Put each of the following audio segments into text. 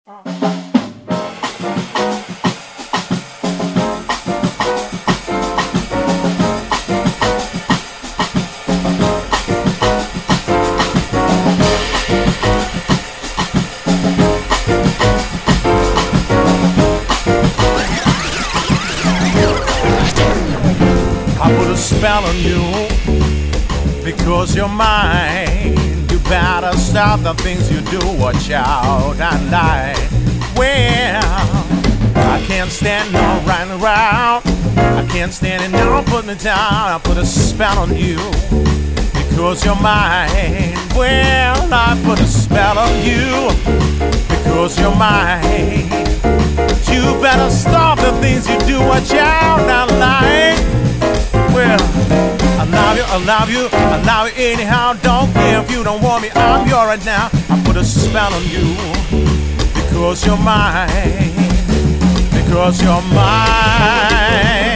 I put a spell on you because you're mine. You better stop the things you do. Watch out and lie. Well, I can't stand no running around. I can't stand it now. Put me down. I put a spell on you because you're mine. Well, I put a spell on you because you're mine. You better stop the things you do. Watch out and lie. Well, I love you anyhow. Don't care if you don't want me, I'm yours right now. I put a spell on you because you're mine. Because you're mine.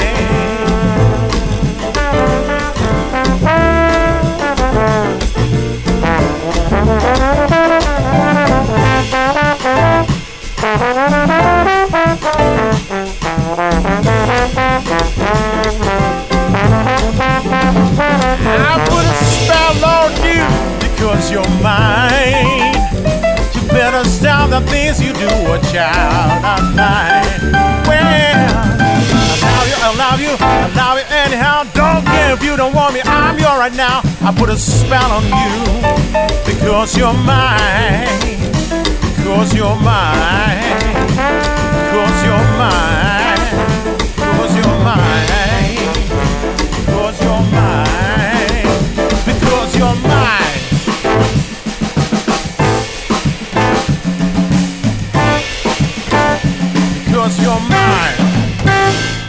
I put a spell on you because you're mine. You better stop the things you do, a child of mine. Well, I love you anyhow. Don't care if you don't want me, I'm yours right now. I put a spell on you because you're mine. Because you're mine. Because you're mine. Because you're mine. Because you're mine. Because you're mine. Because you're mine.